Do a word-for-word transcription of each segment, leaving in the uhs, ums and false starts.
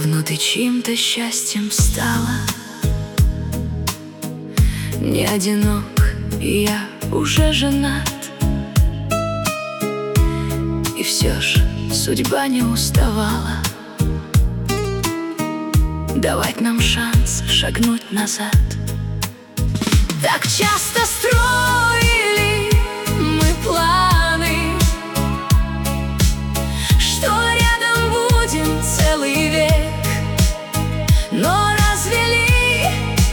Давно ты чьим-то счастьем стала, не одинок, и я уже женат. И все ж судьба не уставала давать нам шанс шагнуть назад. Так часто строили мы планы, что рядом будем целый век, но развели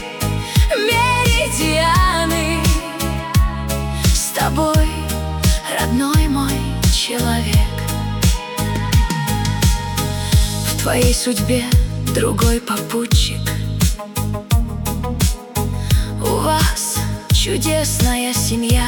меридианы с тобой, родной мой человек. В твоей судьбе другой попутчик, у вас чудесная семья.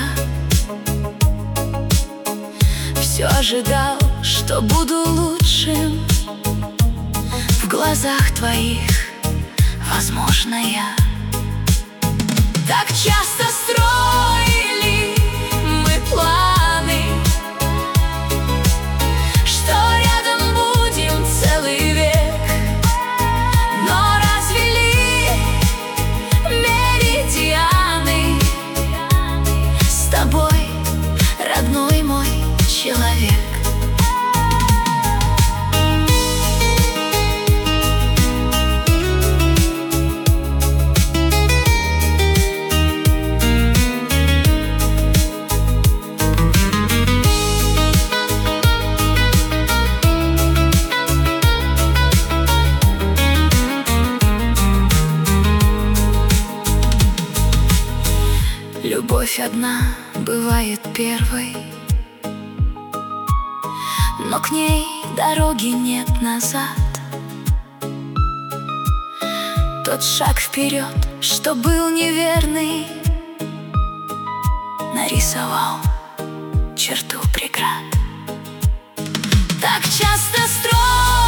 Все ожидал, что буду лучшим в глазах твоих, возможно, я. Так часто строили мы планы, что рядом будем целый век, но развели меридианы с тобой, родной мой человек. Любовь одна бывает первой, но к ней дороги нет назад. Тот шаг вперед, что был неверный, нарисовал черту преград. Так часто строил